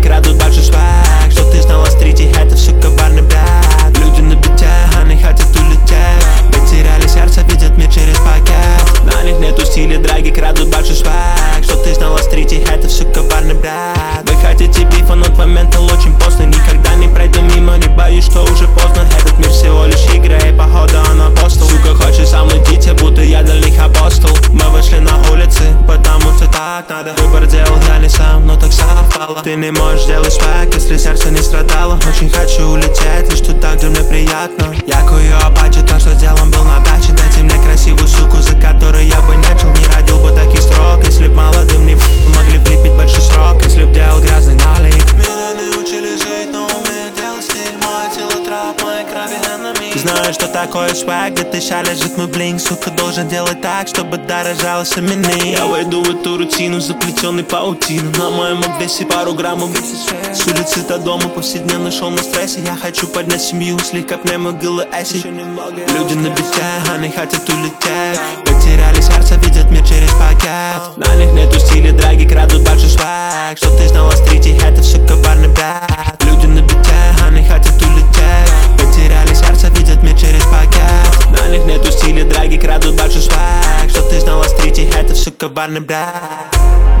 крадут большой швак. Что ты знала, стрите, это все коварный брат. Люди на бите, они хотят улететь. Потеряли сердце, видят мир через пакет. На них нету стиля, драги, крадут большой швак. Что ты знала, стрите, это все коварный брат. Вы хотите бифа, но твой ментал очень постный. Никогда не пройду мимо, не боюсь, что уже поздно. Этот мир всего лишь игра, и походу он апостол. Сука, хочешь со мной идти, будто я для них апостол. Мы вышли на улицы, потому что так надо. Выбор делал я не сам, но так совпало. Ты не можешь делать швак, если сердце не страдало. Очень хочу улететь, лишь туда, где мне приятно. Я кую апачи, то, что делом был на даче. Дайте мне красивую суку, за которой я бы не жил. Не родил бы таких строк, если б молодым не могли влепить большой срок. Если б делал грязный налик. Меня не учили жить, но умеют делать стиль. Мое тело трап, мои крови enemy. Ты знаешь, что такое швак, где ты ща лежит мой блинк. Сука, должен делать так, чтобы дорожалось имени. Я войду в эту рутину, заплетенный паутину. На моем обвесе пару граммов. С улицы до дома повседневно шел на стрессе. Я хочу поднять семью, слегка пневмогылы эси. Люди на бите, они хотят улететь. Потеряли сердце, видят мир через пакет. На них нету стиля, драги, крадут большой швак. Что ты знала, стрите, это все коварный брат. Люди на бите, они хотят улететь. Потеряли сердце, видят мир через пакет. На них нету стиля, драги, крадут большой швак. Что ты знала, стрите, это все коварный брат.